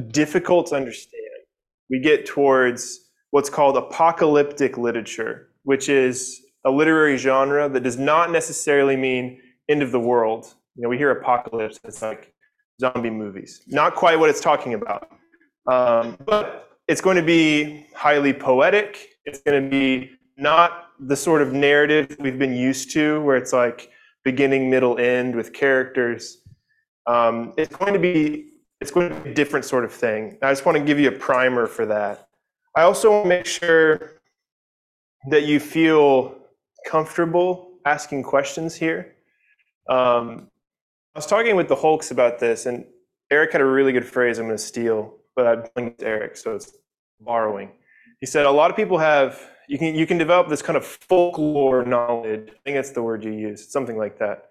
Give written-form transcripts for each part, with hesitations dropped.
difficult to understand, we get towards what's called apocalyptic literature, which is a literary genre that does not necessarily mean end of the world. We hear apocalypse, it's like zombie movies. Not quite what it's talking about. But it's going to be highly poetic. It's going to be not the sort of narrative we've been used to, where it's like beginning, middle, end with characters. It's going to be a different sort of thing. I just want to give you a primer for that. I also want to make sure that you feel comfortable asking questions here. I was talking with the Hulks about this, and Eric had a really good phrase I'm going to steal, but I'm playing with Eric, so it's borrowing. He said a lot of people you can develop this kind of folklore knowledge. I think that's the word you used, something like that.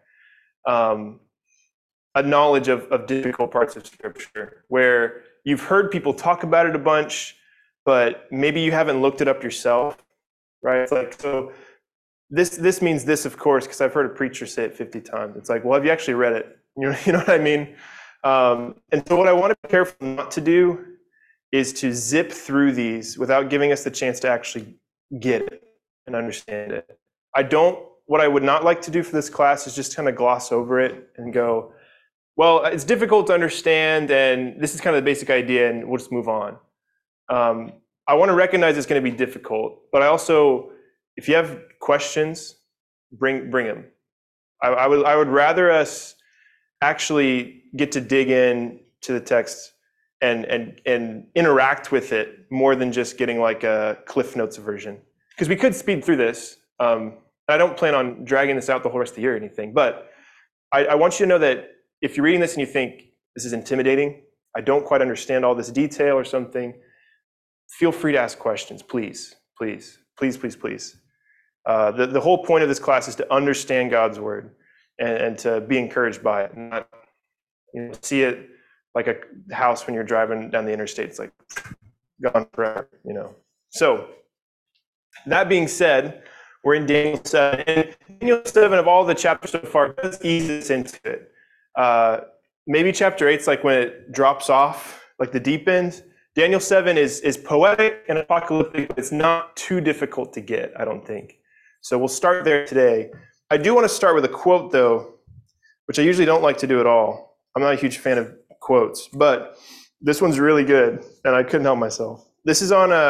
A knowledge of difficult parts of Scripture, where you've heard people talk about it a bunch, but maybe you haven't looked it up yourself, right? It's like, so this means this, of course, because I've heard a preacher say it 50 times. It's like, well, have you actually read it? You know what I mean? And so what I want to be careful not to do is to zip through these without giving us the chance to actually get it and understand it. What I would not like to do for this class is just kind of gloss over it and go, well, it's difficult to understand, and this is kind of the basic idea, and we'll just move on. I want to recognize it's going to be difficult, but I also, if you have questions, bring them. I would rather us actually get to dig in to the text and interact with it more than just getting like a Cliff Notes version. Because we could speed through this. I don't plan on dragging this out the whole rest of the year or anything, but I want you to know that if you're reading this and you think this is intimidating, I don't quite understand all this detail or something, feel free to ask questions, please, please, please, please, please. The whole point of this class is to understand God's word and to be encouraged by it, not see it like a house when you're driving down the interstate. It's like gone forever, So that being said, we're in Daniel 7. And Daniel 7, of all the chapters so far, does ease us into it. Maybe chapter 8's like when it drops off, like the deep end. Daniel 7 is poetic and apocalyptic, but it's not too difficult to get, I don't think. So we'll start there today. I do want to start with a quote, though, which I usually don't like to do at all. I'm not a huge fan of quotes, but this one's really good, and I couldn't help myself. This is on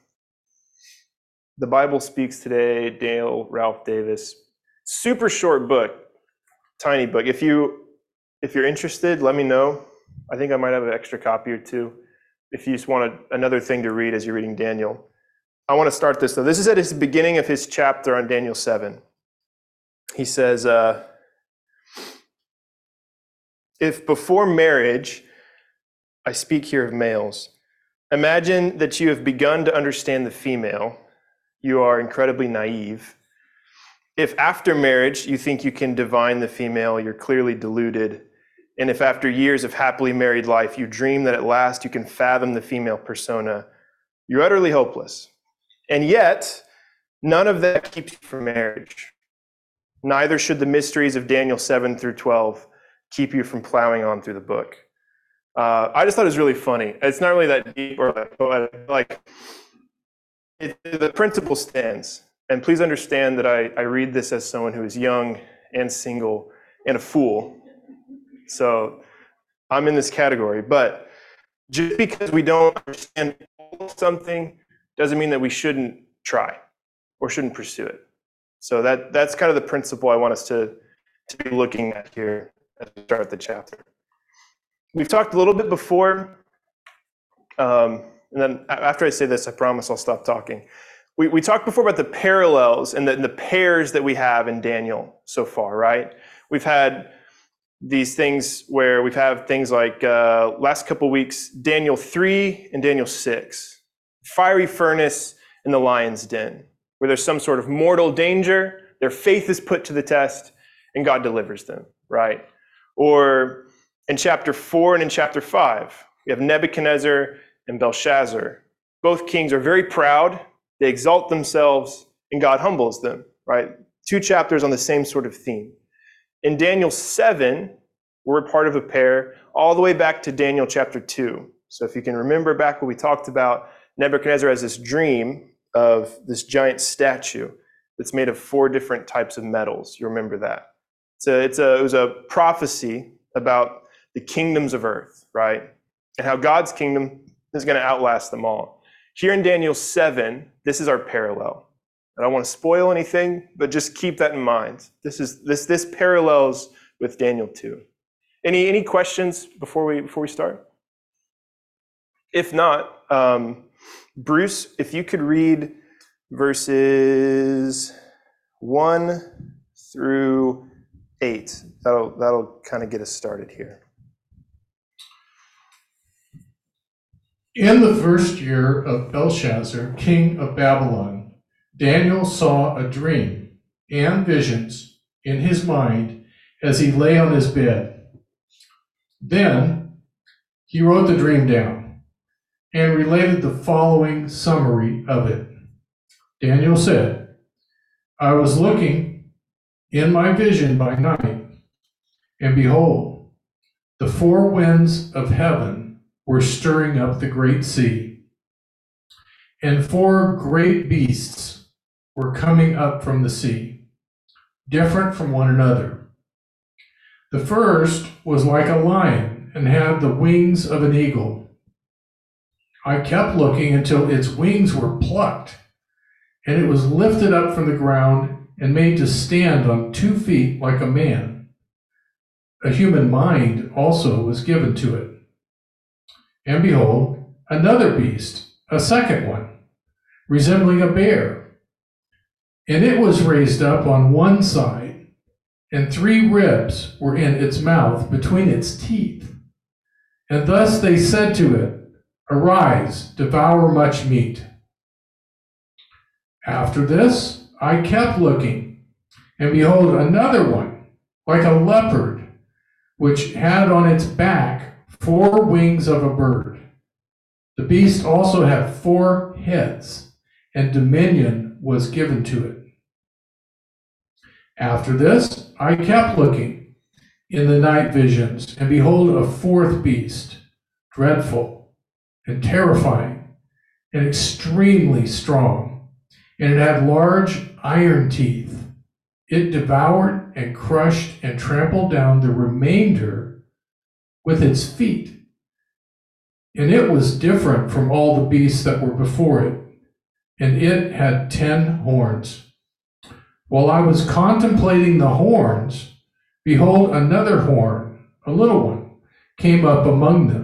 The Bible Speaks Today, Dale Ralph Davis. Super short book, tiny book. If you're interested, let me know. I think I might have an extra copy or two if you just want another thing to read as you're reading Daniel. I want to start this, though. This is at the beginning of his chapter on Daniel 7. He says, if before marriage, I speak here of males, imagine that you have begun to understand the female, you are incredibly naive. If after marriage you think you can divine the female, you're clearly deluded. And if after years of happily married life you dream that at last you can fathom the female persona, you're utterly hopeless. And yet, none of that keeps you from marriage. Neither should the mysteries of Daniel 7 through 12 keep you from plowing on through the book. I just thought it was really funny. It's not really that deep or that poetic. The principle stands. And please understand that I read this as someone who is young and single and a fool. So I'm in this category. But just because we don't understand something doesn't mean that we shouldn't try or shouldn't pursue it. So that's kind of the principle I want us to be looking at here as we start the chapter. We've talked a little bit before, and then after I say this, I promise I'll stop talking. We talked before about the parallels and the pairs that we have in Daniel so far, right? We've had these things where we've had things like last couple weeks, Daniel 3 and Daniel 6, fiery furnace and the lion's den, where there's some sort of mortal danger, their faith is put to the test, and God delivers them, right? Or in chapter 4 and in chapter 5, we have Nebuchadnezzar and Belshazzar. Both kings are very proud, they exalt themselves, and God humbles them, right? 2 chapters on the same sort of theme. In Daniel 7, we're a part of a pair all the way back to Daniel chapter 2, So if you can remember back what we talked about, Nebuchadnezzar has this dream of this giant statue that's made of 4 different types of metals. You remember that? It was a prophecy about the kingdoms of earth, right? And how God's kingdom is going to outlast them all. Here in Daniel 7, this is our parallel. I don't want to spoil anything, but just keep that in mind. This parallels with Daniel 2. Any questions before we start? If not, Bruce, if you could read verses 1 through 8, that'll kind of get us started here. In the first year of Belshazzar, king of Babylon, Daniel saw a dream and visions in his mind as he lay on his bed. Then he wrote the dream down and related the following summary of it. Daniel said, I was looking in my vision by night, and behold, the 4 winds of heaven were stirring up the great sea, and 4 great beasts were coming up from the sea, different from one another. The first was like a lion and had the wings of an eagle. I kept looking until its wings were plucked, and it was lifted up from the ground and made to stand on 2 feet like a man. A human mind also was given to it. And behold, another beast, a second one, resembling a bear. And it was raised up on one side, and 3 ribs were in its mouth between its teeth. And thus they said to it, Arise, devour much meat. After this, I kept looking, and behold, another one, like a leopard, which had on its back 4 wings of a bird. The beast also had 4 heads, and dominion was given to it. After this, I kept looking in the night visions, and behold, a 4th beast, dreadful and terrifying and extremely strong, and it had large iron teeth. It devoured and crushed and trampled down the remainder with its feet. And it was different from all the beasts that were before it, and it had 10 horns. While I was contemplating the horns, behold, another horn, a little one, came up among them.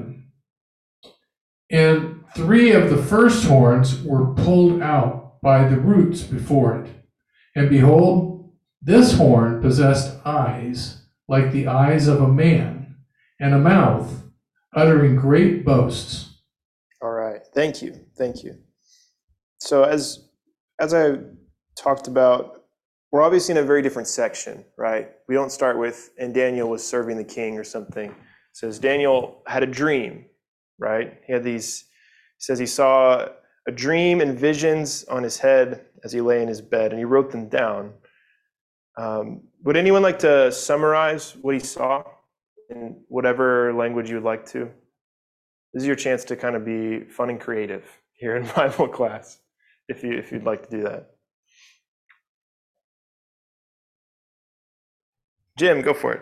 And 3 of the first horns were pulled out by the roots before it. And behold, this horn possessed eyes like the eyes of a man, and a mouth uttering great boasts. All right. Thank you. So as I talked about, we're obviously in a very different section, right? We don't start with, and Daniel was serving the king or something. It says Daniel had a dream, right? He says he saw a dream and visions on his head as he lay in his bed, and he wrote them down. Would anyone like to summarize what he saw in whatever language you would like to? This is your chance to kind of be fun and creative here in Bible class, if you'd like to do that. Jim, go for it.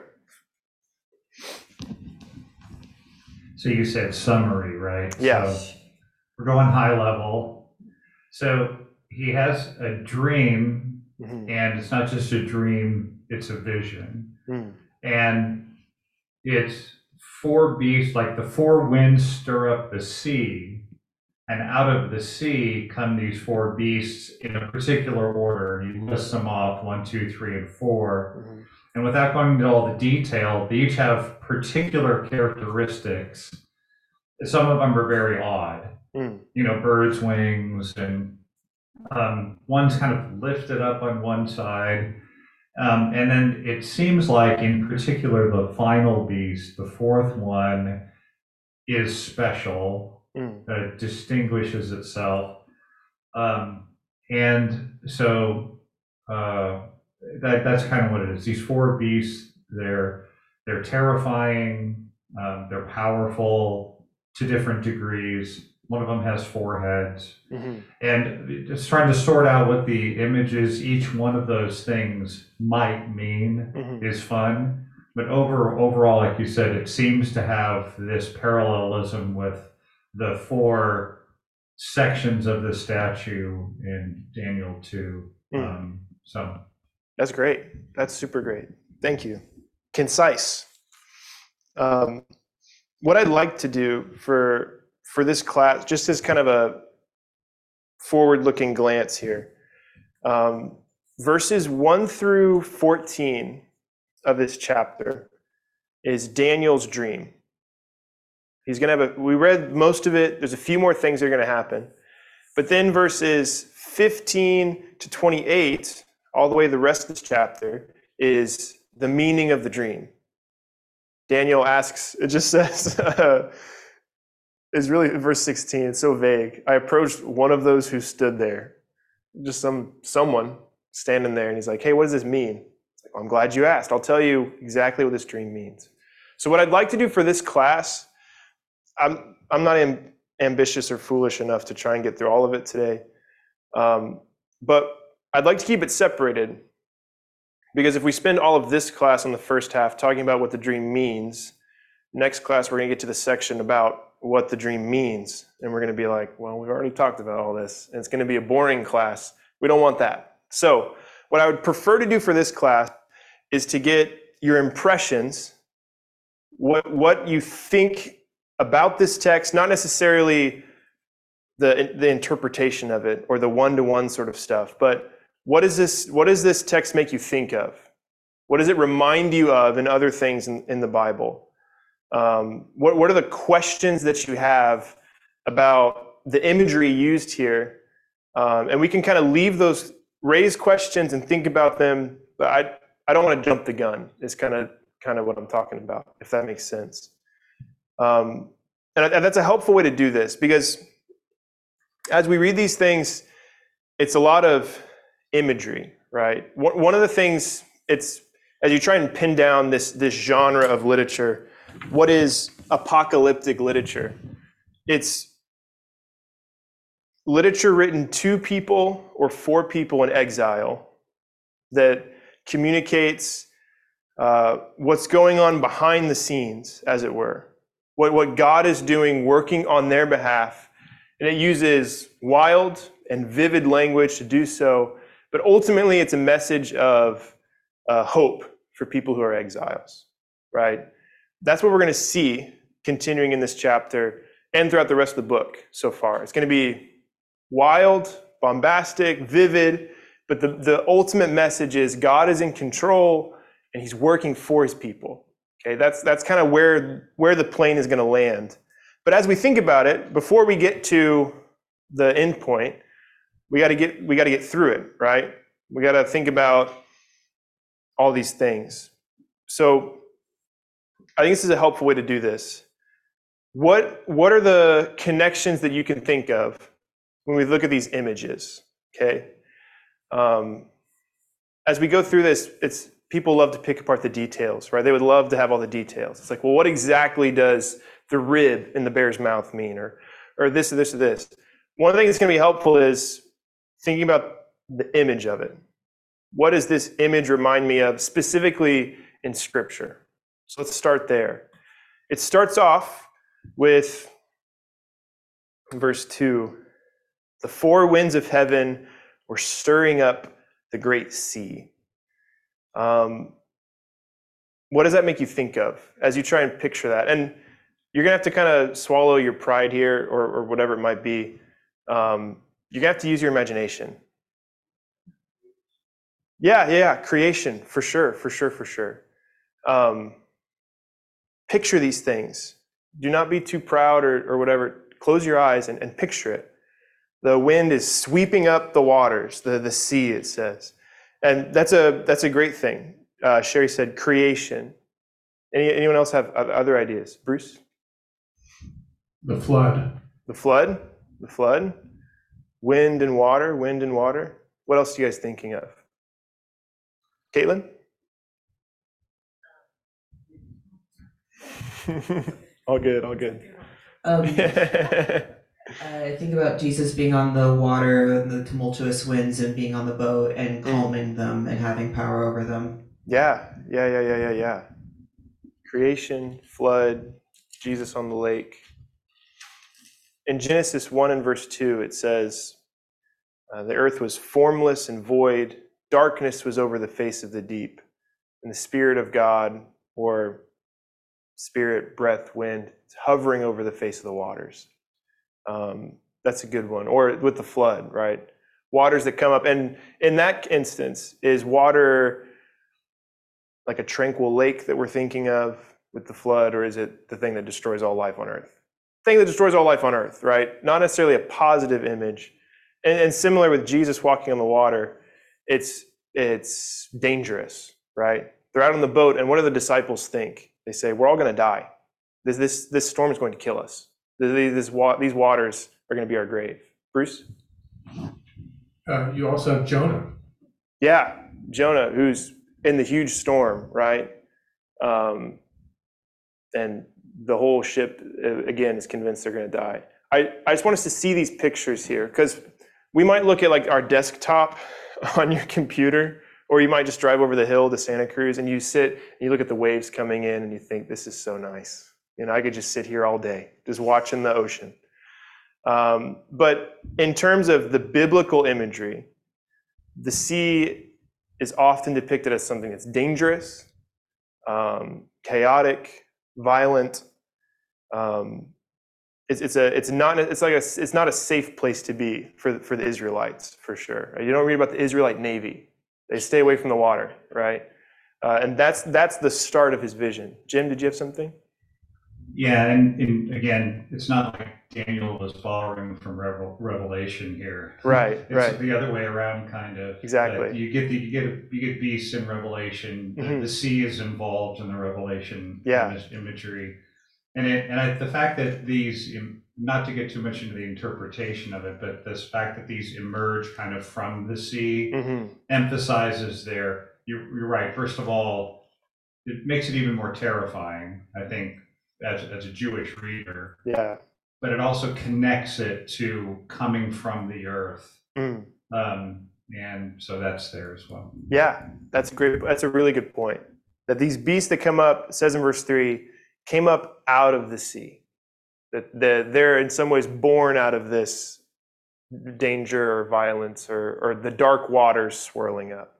So you said summary, right? Yeah. So we're going high level. So he has a dream, and it's not just a dream, it's a vision. And it's 4 beasts, like the 4 winds stir up the sea, and out of the sea come these 4 beasts in a particular order. And he lists them off, 1, 2, 3, and 4. And without going into all the detail, they each have particular characteristics. Some of them are very odd. Birds' wings, and one's kind of lifted up on one side. And then it seems like, in particular, the final beast, the 4th one, is special, distinguishes itself. And so that's kind of what it is. These 4 beasts, they're terrifying, they're powerful, to different degrees. One of them has 4 heads. Mm-hmm. And just trying to sort out what the images each one of those things might mean is fun. But overall, like you said, it seems to have this parallelism with the 4 sections of the statue in Daniel 2. So that's great. That's super great. Thank you. Concise. What I'd like to do for this class, just as kind of a forward-looking glance here, verses 1 through 14 of this chapter is Daniel's dream. He's going to have we read most of it. There's a few more things that are going to happen. But then verses 15 to 28, all the way to the rest of this chapter, is the meaning of the dream. Daniel asks, it just says, it's really verse 16, it's so vague. I approached one of those who stood there, just someone standing there, and he's like, hey, what does this mean? It's like, well, I'm glad you asked. I'll tell you exactly what this dream means. So what I'd like to do for this class, I'm not ambitious or foolish enough to try and get through all of it today, but I'd like to keep it separated, because if we spend all of this class on the first half talking about what the dream means, next class we're going to get to the section about what the dream means, and we're going to be like, well, we've already talked about all this, and it's going to be a boring class. We don't want that. So what I would prefer to do for this class is to get your impressions, what you think about this text, not necessarily the interpretation of it or the one-to-one sort of stuff, but what does this text make you think of? What does it remind you of in other things in the Bible? What are the questions that you have about the imagery used here? And we can kind of leave those, raise questions and think about them, but I don't want to jump the gun. It's kind of what I'm talking about, if that makes sense. And that's a helpful way to do this, because as we read these things, it's a lot of imagery, right? One of the things, it's as you try and pin down this genre of literature, what is apocalyptic literature? It's literature written to people or for people in exile that communicates what's going on behind the scenes, as it were. What God is doing, working on their behalf. And it uses wild and vivid language to do so. But ultimately, it's a message of hope for people who are exiles, right? That's what we're going to see continuing in this chapter and throughout the rest of the book so far. It's going to be wild, bombastic, vivid, but the ultimate message is God is in control and he's working for his people. Okay, that's kind of where the plane is going to land. But as we think about it, before we get to the end point, we got to get through it, right? We got to think about all these things. So I think this is a helpful way to do this. What are the connections that you can think of when we look at these images? Okay. As we go through this, people love to pick apart the details, right? They would love to have all the details. It's like, well, what exactly does the rib in the bear's mouth mean, or this or this or this? One of the things that's going to be helpful is thinking about the image of it. What does this image remind me of specifically in Scripture? So let's start there. It starts off with verse 2. The 4 winds of heaven were stirring up the great sea. What does that make you think of as you try and picture that? And you're going to have to kind of swallow your pride here, or whatever it might be. You're going to have to use your imagination. Yeah, creation, for sure. Picture these things. Do not be too proud or whatever. Close your eyes and picture it. The wind is sweeping up the waters, the sea, it says. And that's a great thing. Sherry said creation. Anyone else have other ideas? Bruce? The flood. The flood. Wind and water. What else are you guys thinking of? Caitlin? All good. I think about Jesus being on the water and the tumultuous winds and being on the boat and calming them and having power over them. Yeah. Creation, flood, Jesus on the lake. In Genesis 1 and verse 2, it says, the earth was formless and void, darkness was over the face of the deep, and the Spirit of God, or spirit, breath, wind, it's hovering over the face of the waters. That's a good one. Or with the flood, right? Waters that come up. And in that instance, is water like a tranquil lake that we're thinking of with the flood, or is it the thing that destroys all life on earth? Thing that destroys all life on earth, right? Not necessarily a positive image. And similar with Jesus walking on the water, it's dangerous, right? They're out on the boat, and what do the disciples think? They say, we're all going to die. This storm is going to kill us. These waters are going to be our grave. Bruce? You also have Jonah. Yeah, Jonah, who's in the huge storm, right? And the whole ship, again, is convinced they're going to die. I just want us to see these pictures here, because we might look at like our desktop on your computer, or you might just drive over the hill to Santa Cruz and you sit and you look at the waves coming in and you think, this is so nice. You know, I could just sit here all day, just watching the ocean. But in terms of the biblical imagery, the sea is often depicted as something that's dangerous, chaotic, violent. It's not a safe place to be for the Israelites, for sure. You don't read about the Israelite Navy. They stay away from the water, right? And that's the start of his vision. Jim, did you have something? Yeah, and again, it's not like Daniel was borrowing from Revelation here. Right, It's the other way around, kind of. Exactly. You get beasts in Revelation. Mm-hmm. The sea is involved in the Revelation imagery, and the fact that these, not to get too much into the interpretation of it, but this fact that these emerge kind of from the sea emphasizes you're right. First of all, it makes it even more terrifying, I think, as a Jewish reader. Yeah. But it also connects it to coming from the earth. And so that's there as well. Yeah, that's a really good point. That these beasts that come up, it says in verse 3, came up out of the sea. That they're in some ways born out of this danger or violence or the dark waters swirling up.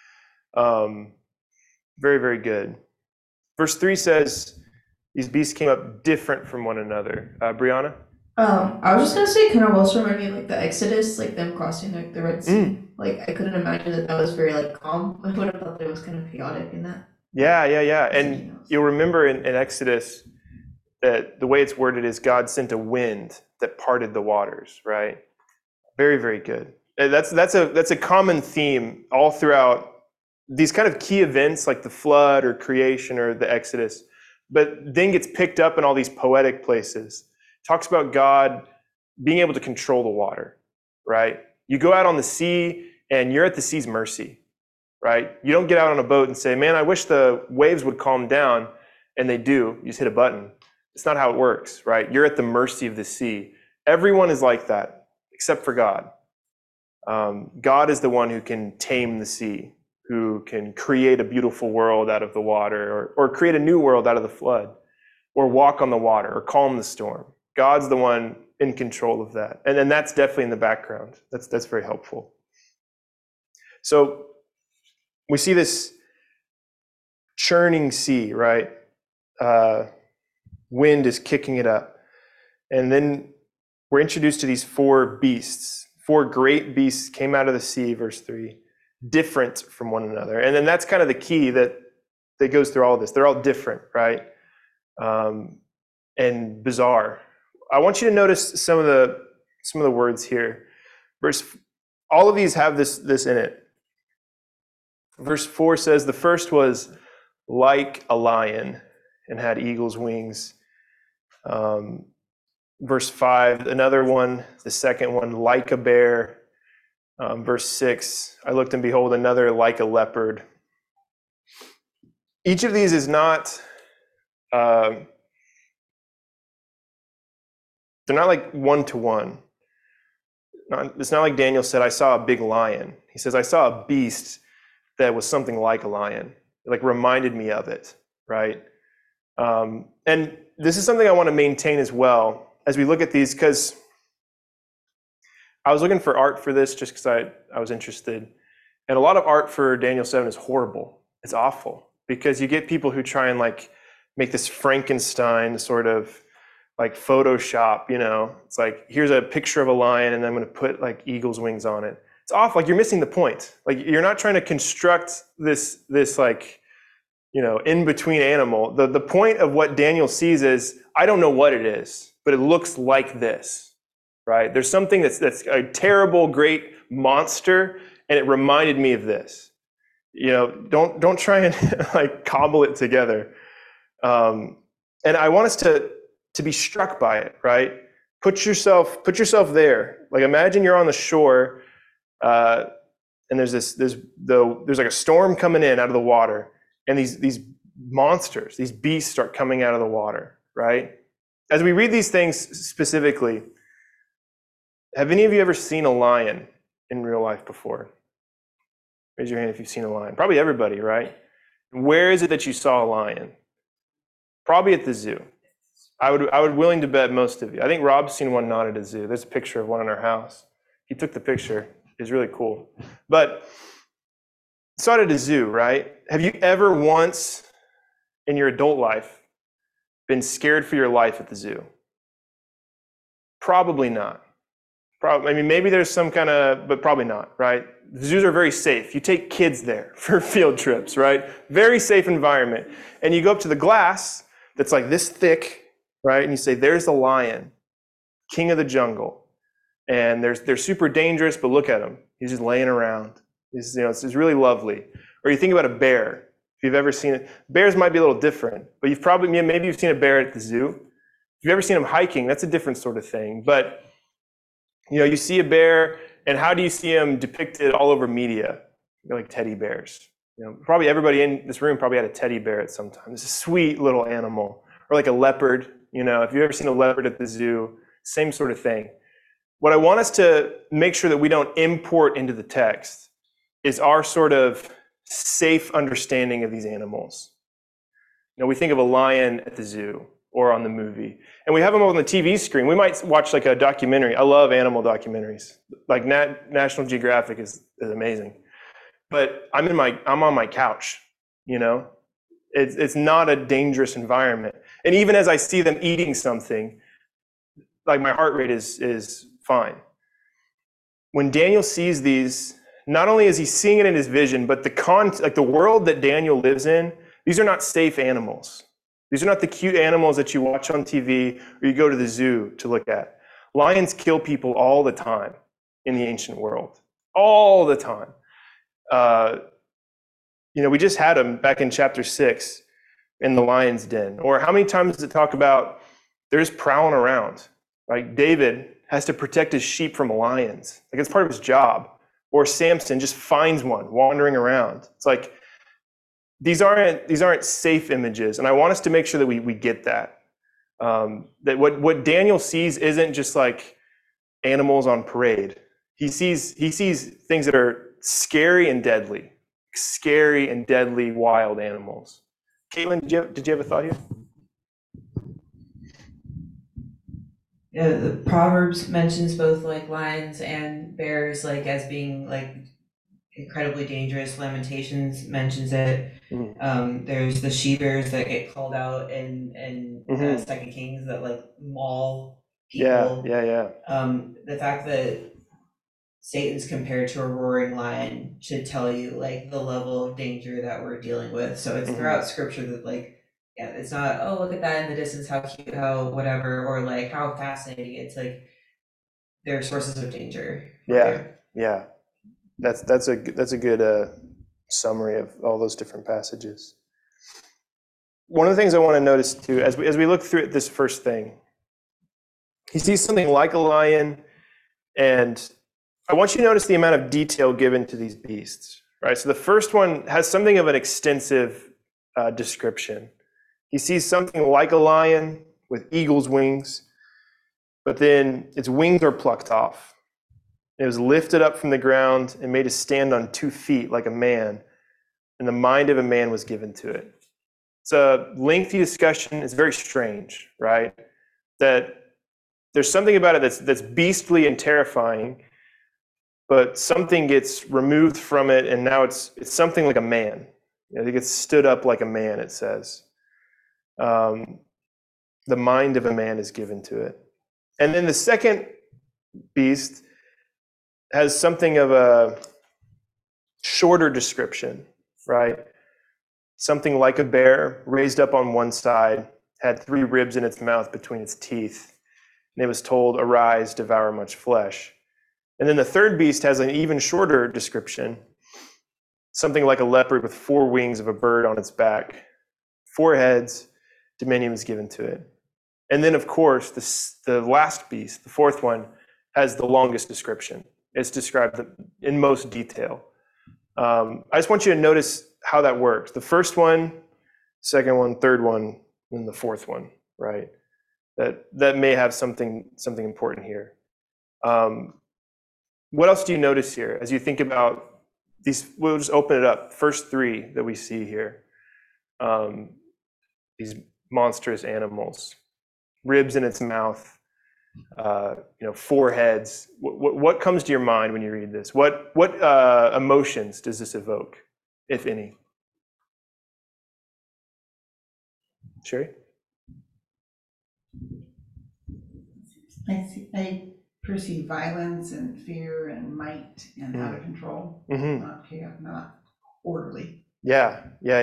Very, very good. Verse 3 says, these beasts came up different from one another. Brianna? I was just gonna say, kind of also reminded me of like the Exodus, like them crossing like the Red Sea. Like I couldn't imagine that was very like calm. I would have thought that it was kind of chaotic in that. Yeah. And you'll remember in Exodus that the way it's worded is God sent a wind that parted the waters, right? Very, very good. That's a common theme all throughout these kind of key events like the flood or creation or the Exodus, but then gets picked up in all these poetic places. Talks about God being able to control the water, right? You go out on the sea and you're at the sea's mercy, right? You don't get out on a boat and say, man, I wish the waves would calm down, and they do. You just hit a button. It's not how it works, right? You're at the mercy of the sea. Everyone is like that, except for God. God is the one who can tame the sea, who can create a beautiful world out of the water, or create a new world out of the flood, or walk on the water, or calm the storm. God's the one in control of that. And then that's definitely in the background. That's very helpful. So we see this churning sea, right? Wind is kicking it up. And then we're introduced to these four beasts. Four great beasts came out of the sea, verse 3, different from one another. And then that's kind of the key that goes through all this. They're all different, right? And bizarre. I want you to notice some of the words here. All of these have this in it. Verse 4 says the first was like a lion and had eagle's wings. Verse 5, another one, the second one, like a bear. Verse 6, I looked and behold another like a leopard. Each of these is not They're not like one-to-one. It's not like Daniel said, I saw a big lion. He says, I saw a beast that was something like a lion. It like reminded me of it, right? And this is something I want to maintain as well as we look at these, because I was looking for art for this just because I was interested. And a lot of art for Daniel 7 is horrible. It's awful, because you get people who try and like make this Frankenstein sort of like Photoshop, you know, it's like, here's a picture of a lion and I'm going to put like eagle's wings on it. It's awful. Like, you're missing the point. Like, you're not trying to construct this like, you know, in-between animal. The point of what Daniel sees is, I don't know what it is, but it looks like this, right? There's something that's a terrible, great monster, and it reminded me of this. You know, don't try and like cobble it together. And I want us to be struck by it, right? Put yourself there. Like, imagine you're on the shore, and there's like a storm coming in out of the water, and these monsters, these beasts start coming out of the water, right? As we read these things specifically, have any of you ever seen a lion in real life before? Raise your hand if you've seen a lion. Probably everybody, right? Where is it that you saw a lion? Probably at the zoo. I would willing to bet most of you. I think Rob's seen one not at a zoo. There's a picture of one in our house. He took the picture. It's really cool. But saw it at a zoo, right? Have you ever once in your adult life been scared for your life at the zoo? Probably not. I mean, maybe there's some kind of, but probably not, right? The zoos are very safe. You take kids there for field trips, right? Very safe environment. And you go up to the glass that's like this thick, right? And you say, there's the lion, king of the jungle. And they're super dangerous, but look at him. He's just laying around. It's really lovely. Or you think about a bear. If you've ever seen it, bears might be a little different, but maybe you've seen a bear at the zoo. If you've ever seen them hiking, that's a different sort of thing. But you know, you see a bear, and how do you see them depicted all over media? Like teddy bears. You know, probably everybody in this room probably had a teddy bear at some time. It's a sweet little animal. Or like a leopard. You know, if you've ever seen a leopard at the zoo, same sort of thing. What I want us to make sure that we don't import into the text is our sort of safe understanding of these animals. You know, we think of a lion at the zoo or on the movie, and we have them on the TV screen. We might watch like a documentary. I love animal documentaries. Like National Geographic is amazing. But I'm on my couch, you know? It's not a dangerous environment. And even as I see them eating something, like my heart rate is fine. When Daniel sees these, not only is he seeing it in his vision, but the world that Daniel lives in, these are not safe animals. These are not the cute animals that you watch on TV or you go to the zoo to look at. Lions kill people all the time in the ancient world. All the time. You know, we just had them back in chapter 6 in the lion's den. Or how many times does it talk about they're just prowling around? Like David has to protect his sheep from lions. Like, it's part of his job. Or Samson just finds one wandering around. It's like, these aren't safe images. And I want us to make sure that we get that. That what Daniel sees isn't just like animals on parade. He sees things that are scary and deadly wild animals. Caitlin, did you have a thought here? Yeah, the Proverbs mentions both like lions and bears like as being like incredibly dangerous. Lamentations mentions it. There's the she bears that get called out in Second Kings that like maul people. Yeah. The fact that Satan's compared to a roaring lion should tell you like the level of danger that we're dealing with. So it's throughout scripture that like, yeah, it's not, oh, look at that in the distance, how cute, how whatever, or like how fascinating. It's like they're sources of danger. Yeah. That's a good summary of all those different passages. One of the things I want to notice too, as we look through this first thing, he sees something like a lion, and I want you to notice the amount of detail given to these beasts, right? So the first one has something of an extensive description. He sees something like a lion with eagle's wings. but then its wings were plucked off. It was lifted up from the ground and made to stand on 2 feet like a man, and the mind of a man was given to it. It's a lengthy discussion. It's very strange, right? That there's something about it that's beastly and terrifying, but something gets removed from it, and now it's something like a man. It gets stood up like a man, it says. The mind of a man is given to it. And then the second beast has something of a shorter description, right? Something like a bear, raised up on one side, had 3 ribs in its mouth between its teeth. And it was told, "Arise, devour much flesh." And then the third beast has an even shorter description, something like a leopard with 4 wings of a bird on its back, 4 heads, dominion was given to it. And then, of course, the last beast, the fourth one, has the longest description. It's described in most detail. I just want you to notice how that works. The first one, second one, third one, and the fourth one, right? That may have something important here. What else do you notice here as you think about these? We'll just open it up. First 3 that we see here. These monstrous animals, ribs in its mouth, 4 heads. What comes to your mind when you read this? What emotions does this evoke, if any? Sherry? I perceive violence and fear and might and out of control, not chaos, not orderly. Yeah.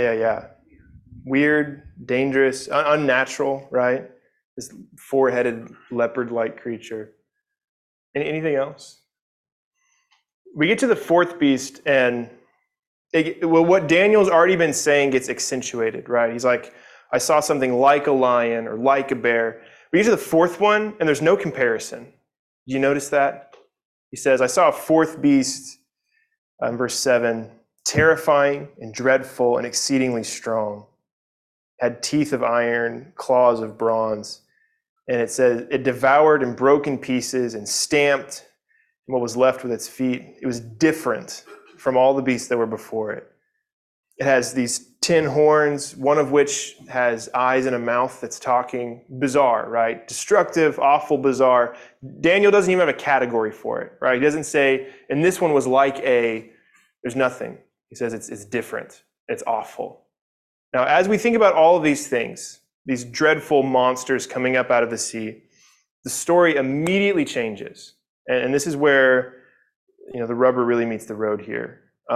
Weird, dangerous, unnatural, right? This 4-headed leopard-like creature. Anything else? We get to the fourth beast, and what Daniel's already been saying gets accentuated, right? He's like, I saw something like a lion or like a bear. We get to the fourth one, and there's no comparison. Do you notice that? He says, I saw a fourth beast, in verse 7, terrifying and dreadful and exceedingly strong. Had teeth of iron, claws of bronze. And it says, it devoured and broke in pieces and stamped what was left with its feet. It was different from all the beasts that were before it. It has these 10 horns, one of which has eyes and a mouth that's talking. Bizarre, right? Destructive, awful, bizarre. Daniel doesn't even have a category for it, right? He doesn't say, and this one was like there's nothing. He says it's different. It's awful. Now, as we think about all of these things, these dreadful monsters coming up out of the sea, the story immediately changes. And this is where, the rubber really meets the road here.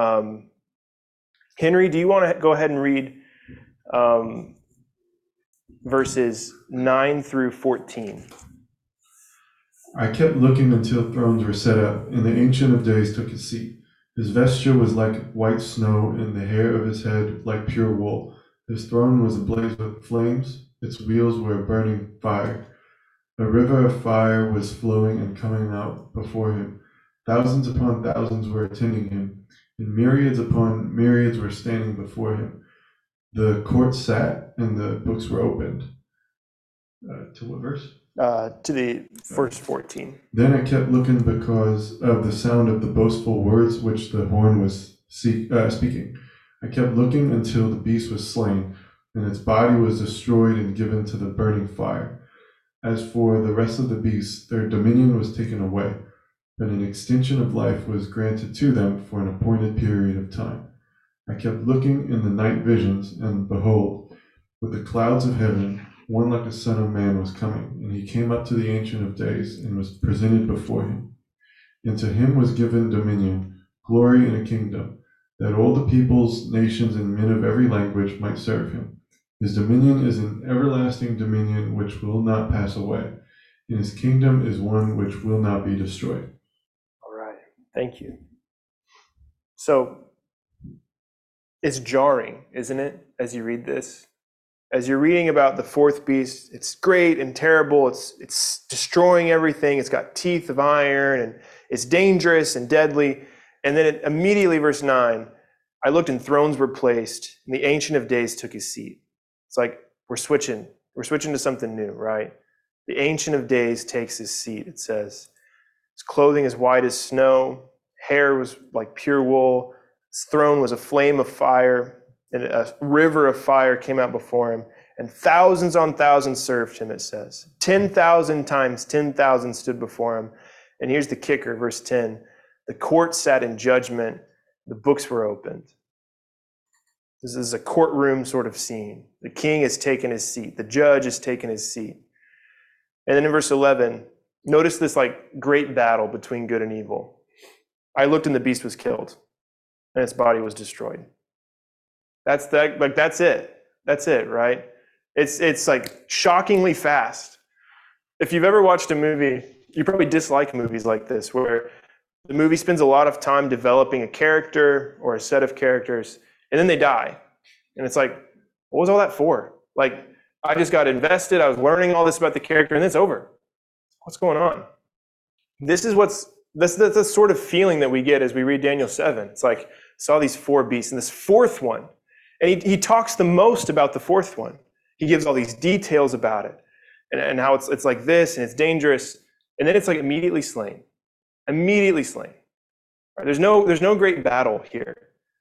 Henry, do you want to go ahead and read verses 9 through 14? I kept looking until thrones were set up, and the Ancient of Days took his seat. His vesture was like white snow, and the hair of his head like pure wool. His throne was ablaze with flames. Its wheels were burning fire. A river of fire was flowing and coming out before him. Thousands upon thousands were attending him, and myriads upon myriads were standing before him. The court sat, and the books were opened. To what verse? To the verse 14. Then I kept looking because of the sound of the boastful words which the horn was speaking. I kept looking until the beast was slain, and its body was destroyed and given to the burning fire. As for the rest of the beasts, their dominion was taken away, but an extension of life was granted to them for an appointed period of time. I kept looking in the night visions, and behold, with the clouds of heaven, one like the Son of Man was coming, and he came up to the Ancient of Days and was presented before him. And to him was given dominion, glory, and a kingdom, that all the peoples, nations, and men of every language might serve him. His dominion is an everlasting dominion which will not pass away, and his kingdom is one which will not be destroyed. All right, thank you. So it's jarring, isn't it, as you read this? As you're reading about the fourth beast, it's great and terrible. It's destroying everything. It's got teeth of iron, and it's dangerous and deadly. And then immediately, verse 9, I looked and thrones were placed, and the Ancient of Days took his seat. It's like we're switching to something new, right? The Ancient of Days takes his seat, it says. His clothing is white as snow, hair was like pure wool, his throne was a flame of fire, and a river of fire came out before him, and thousands on thousands served him, it says. 10,000 times 10,000 stood before him. And here's the kicker, verse 10. The court sat in judgment, the books were opened. This is a courtroom sort of scene. The king has taken his seat. The judge has taken his seat. And then in verse 11, notice this like great battle between good and evil. I looked and the beast was killed, and its body was destroyed. That's that. Like that's it. That's it, right? It's like shockingly fast. If you've ever watched a movie, you probably dislike movies like this, where the movie spends a lot of time developing a character or a set of characters, and then they die. And it's like, what was all that for? Like, I just got invested, I was learning all this about the character, and then it's over. What's going on? That's the sort of feeling that we get as we read Daniel 7. It's like, saw these four beasts, and this fourth one, and he talks the most about the fourth one. He gives all these details about it, and how it's like this, and it's dangerous, and then it's like immediately slain. Immediately slain. Right? There's no great battle here,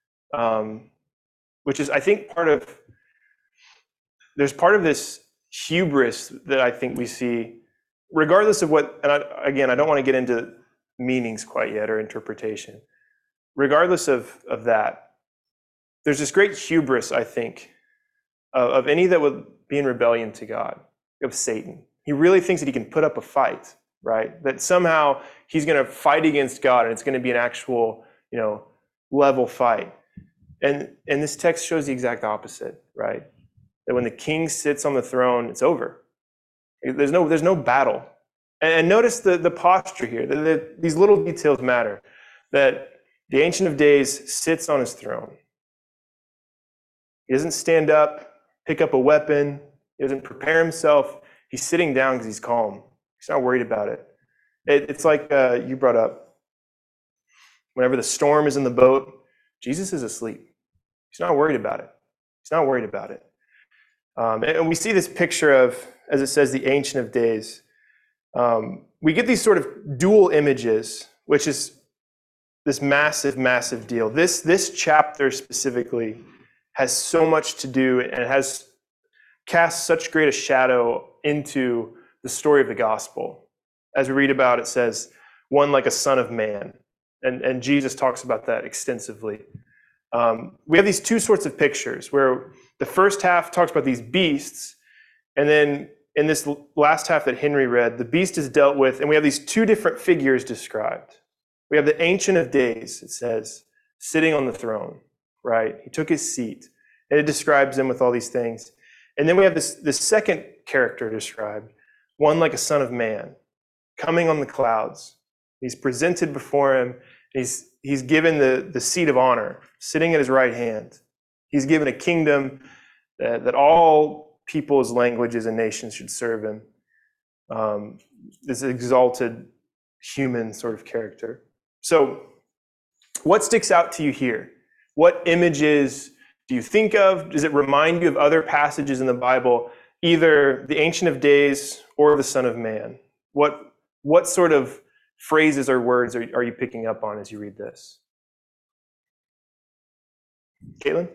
which is, I think, there's part of this hubris that I think we see, regardless of what, and I don't want to get into meanings quite yet or interpretation. Regardless of that, there's this great hubris, I think, of any that would be in rebellion to God, of Satan. He really thinks that he can put up a fight, right? That somehow he's going to fight against God and it's going to be an actual, level fight. And this text shows the exact opposite, right? That when the king sits on the throne, it's over. There's no battle. And notice the posture here. These little details matter. That the Ancient of Days sits on his throne. He doesn't stand up, pick up a weapon. He doesn't prepare himself. He's sitting down because he's calm. He's not worried about it. It's like you brought up. Whenever the storm is in the boat, Jesus is asleep. He's not worried about it. He's not worried about it. And we see this picture of, as it says, the Ancient of Days. We get these sort of dual images, which is this massive, massive deal. This chapter specifically has so much to do and has cast such great a shadow into the story of the gospel. As we read about, it says, one like a son of man. And Jesus talks about that extensively. We have these two sorts of pictures where the first half talks about these beasts, and then in this last half that Henry read, the beast is dealt with, and we have these two different figures described. We have the Ancient of Days, it says, sitting on the throne, right? He took his seat, and it describes him with all these things. And then we have this second character described, one like a son of man, coming on the clouds. He's presented before him. He's given the seat of honor, sitting at his right hand. He's given a kingdom that all peoples, languages, and nations should serve him. This exalted human sort of character. So what sticks out to you here? What images do you think of? Does it remind you of other passages in the Bible, either the Ancient of Days or the Son of Man? What sort of phrases or words are you picking up on as you read this? Caitlin?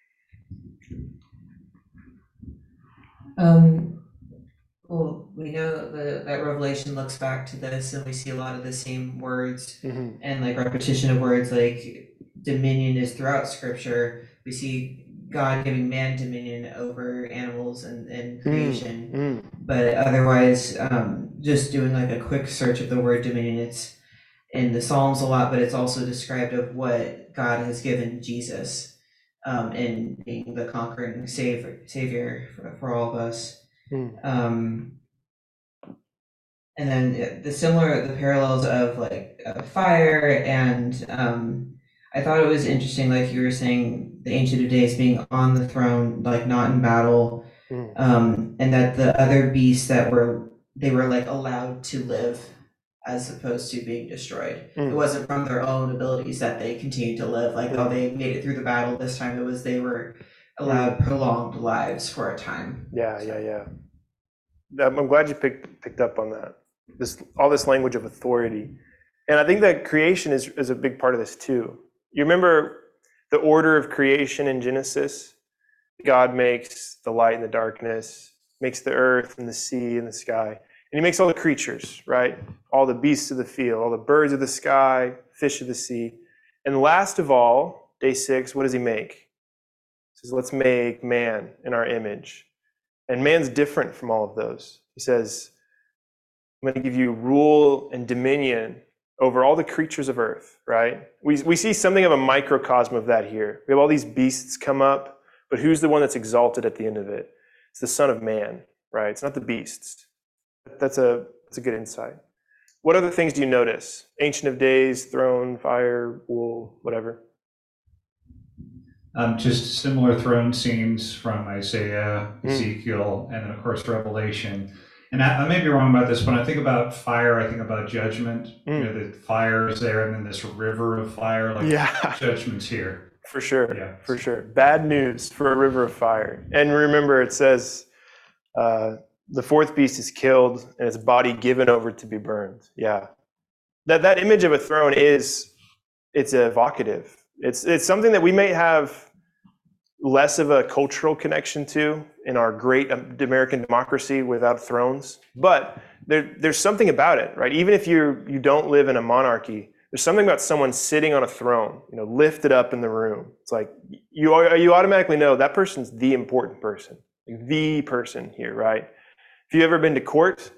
Well, we know that Revelation looks back to this, and we see a lot of the same words and like repetition of words, like dominion is throughout Scripture. We see God giving man dominion over animals and creation, but otherwise, just doing like a quick search of the word dominion, it's in the Psalms a lot, but it's also described of what God has given Jesus in being the conquering savior for all of us. And then the parallels of like fire and I thought it was interesting, like you were saying, the Ancient of Days being on the throne, like not in battle, and that the other beasts they were like allowed to live as opposed to being destroyed. It wasn't from their own abilities that they continued to live, like oh, they made it through the battle this time. It was they were allowed prolonged lives for a time. Yeah. I'm glad you picked up on that. All this language of authority. And I think that creation is a big part of this too. You remember the order of creation in Genesis? God makes the light and the darkness, makes the earth and the sea and the sky. And he makes all the creatures, right? All the beasts of the field, all the birds of the sky, fish of the sea. And last of all, day 6, what does he make? He says, let's make man in our image. And man's different from all of those. He says, I'm going to give you rule and dominion over all the creatures of earth, right? We see something of a microcosm of that here. We have all these beasts come up, but who's the one that's exalted at the end of it? It's the Son of Man, right? It's not the beasts. That's a good insight. What other things do you notice? Ancient of Days, throne, fire, wool, whatever. Just similar throne scenes from Isaiah, Ezekiel, and then of course Revelation. And I may be wrong about this. When I think about fire, I think about judgment. You know, the fire is there, and then this river of fire, like judgment's here. For sure. Yeah. For sure. Bad news for a river of fire. And remember, it says the fourth beast is killed and its body given over to be burned. Yeah. That image of a throne it's evocative. It's something that we may have less of a cultural connection to in our great American democracy without thrones. But there's something about it, right? Even if you don't live in a monarchy, there's something about someone sitting on a throne, lifted up in the room. It's like you automatically know that person's the important person, the person here, right? If you've ever been to court,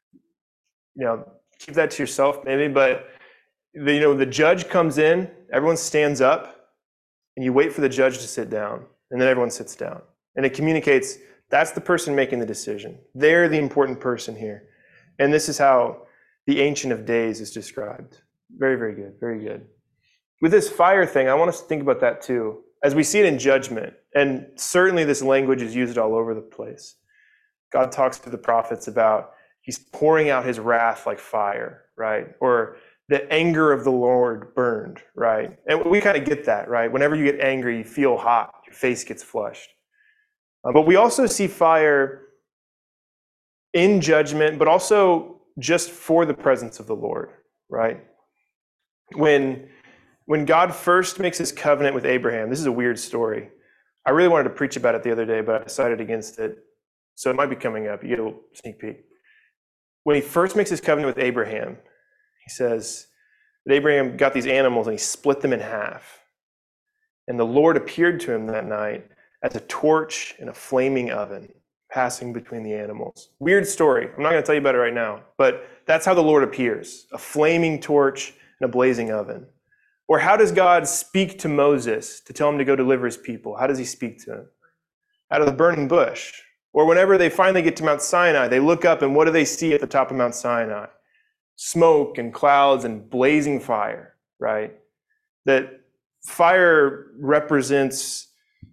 keep that to yourself maybe, but the judge comes in, everyone stands up, and you wait for the judge to sit down, and then everyone sits down. And it communicates that's the person making the decision. They're the important person here. And this is how the Ancient of Days is described. Very, very good. Very good. With this fire thing, I want us to think about that too. As we see it in judgment, and certainly this language is used all over the place. God talks to the prophets about he's pouring out his wrath like fire, right? Or the anger of the Lord burned, right? And we kind of get that, right? Whenever you get angry, you feel hot, your face gets flushed. But we also see fire in judgment, but also just for the presence of the Lord, right? When God first makes his covenant with Abraham, this is a weird story. I really wanted to preach about it the other day, but I decided against it. So it might be coming up. You get a little sneak peek. When he first makes his covenant with Abraham, he says that Abraham got these animals and he split them in half. And the Lord appeared to him that night as a torch in a flaming oven passing between the animals. Weird story. I'm not going to tell you about it right now, but that's how the Lord appears, a flaming torch in a blazing oven. Or how does God speak to Moses to tell him to go deliver his people? How does he speak to him? Out of the burning bush. Or whenever they finally get to Mount Sinai, they look up and what do they see at the top of Mount Sinai? Smoke and clouds and blazing fire, right? That fire represents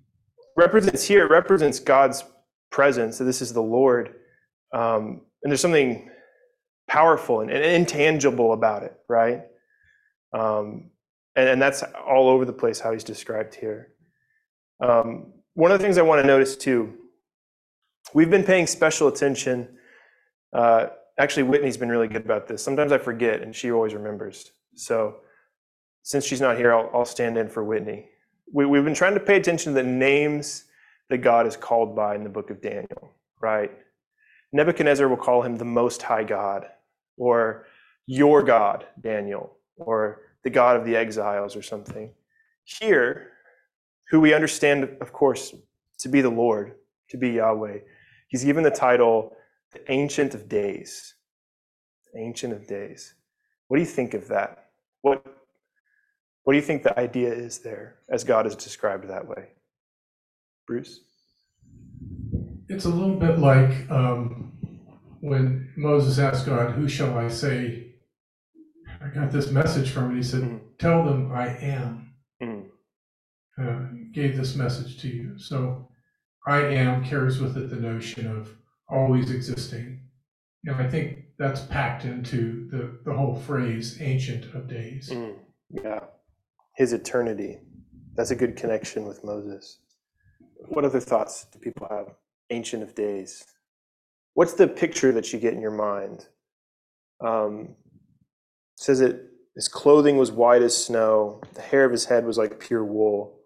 God's presence. So this is the Lord. And there's something powerful and intangible about it, right? And that's all over the place how he's described here. One of the things I want to notice too, we've been paying special attention. Actually, Whitney's been really good about this. Sometimes I forget, and she always remembers. So since she's not here, I'll stand in for Whitney. We've been trying to pay attention to the names that God is called by in the book of Daniel, right? Nebuchadnezzar will call him the Most High God, or your God, Daniel, or the God of the exiles or something. Here, who we understand, of course, to be the Lord, to be Yahweh, he's given the title the Ancient of Days. Ancient of Days. What do you think of that? What do you think the idea is there as God is described that way? Bruce? It's a little bit like when Moses asked God, who shall I say? I got this message from him. He said, tell them I am. Gave this message to you. So I am carries with it the notion of always existing. And I think that's packed into the whole phrase, Ancient of Days. Yeah. His eternity. That's a good connection with Moses. What other thoughts do people have? Ancient of Days. what's the picture that you get in your mind? It says his clothing was white as snow. The hair of his head was like pure wool.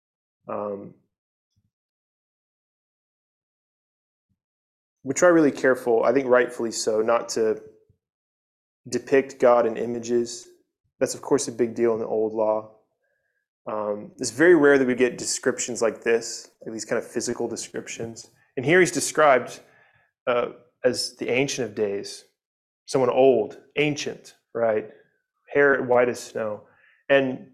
We try really careful, I think rightfully so, not to depict God in images. That's, of course, a big deal in the old law. It's very rare that we get descriptions like this, like these kind of physical descriptions. And here he's described as the Ancient of Days, someone old, ancient, right? Hair white as snow. And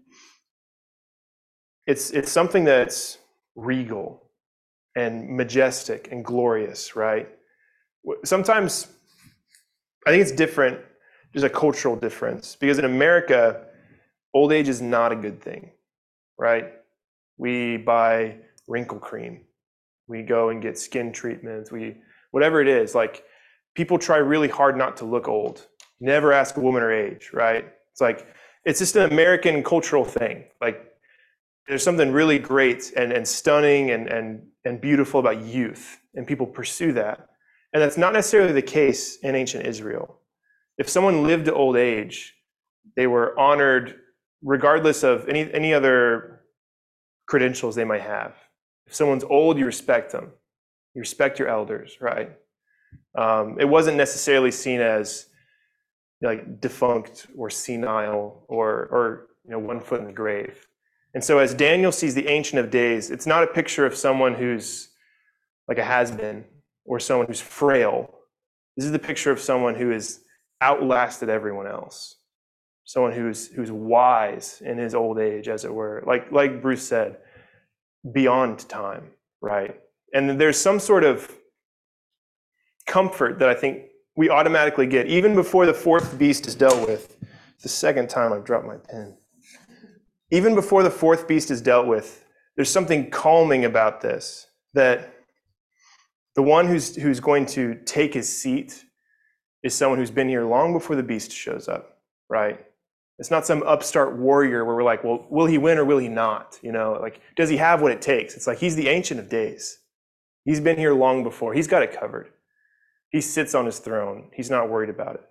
it's something that's regal and majestic and glorious, right? Sometimes I think it's different, there's a cultural difference, because in America, old age is not a good thing, right? We buy wrinkle cream, we go and get skin treatments, whatever it is, like people try really hard not to look old. Never ask a woman her age, right? It's just an American cultural thing. Like there's something really great and stunning and beautiful about youth, and people pursue that. And that's not necessarily the case in ancient Israel. If someone lived to old age, they were honored regardless of any other credentials they might have. If someone's old, you respect them. You respect your elders, right? It wasn't necessarily seen as like defunct or senile or one foot in the grave. And so as Daniel sees the Ancient of Days, it's not a picture of someone who's like a has-been or someone who's frail. This is the picture of someone who has outlasted everyone else. Someone who's wise in his old age, as it were. Like Bruce said, beyond time, right? And there's some sort of comfort that I think we automatically get, even before the fourth beast is dealt with. It's the second time I've dropped my pen. Even before the fourth beast is dealt with, there's something calming about this, that the one who's going to take his seat is someone who's been here long before the beast shows up, right? It's not some upstart warrior where we're like, well, will he win or will he not? Like, does he have what it takes? It's like, he's the Ancient of Days. He's been here long before. He's got it covered. He sits on his throne. He's not worried about it.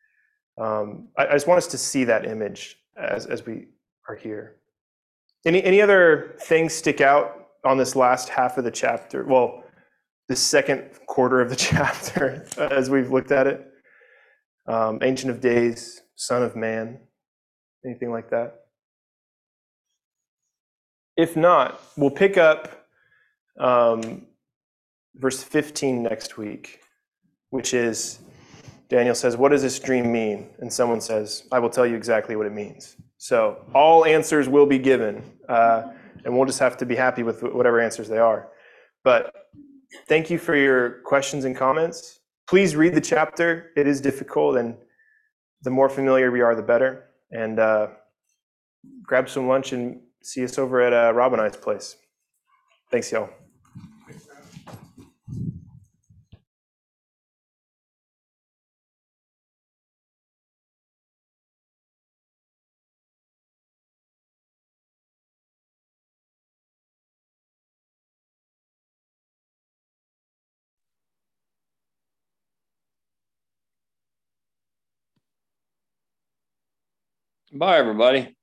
I just want us to see that image as we are here. Any other things stick out on this last half of the chapter? Well, the second quarter of the chapter as we've looked at it. Ancient of Days, Son of Man, anything like that? If not, we'll pick up verse 15 next week, which is, Daniel says, what does this dream mean? And someone says, I will tell you exactly what it means. So all answers will be given, and we'll just have to be happy with whatever answers they are. But thank you for your questions and comments. Please read the chapter. It is difficult, and the more familiar we are, the better. And grab some lunch and see us over at Rob and I's place. Thanks, y'all. Bye, everybody.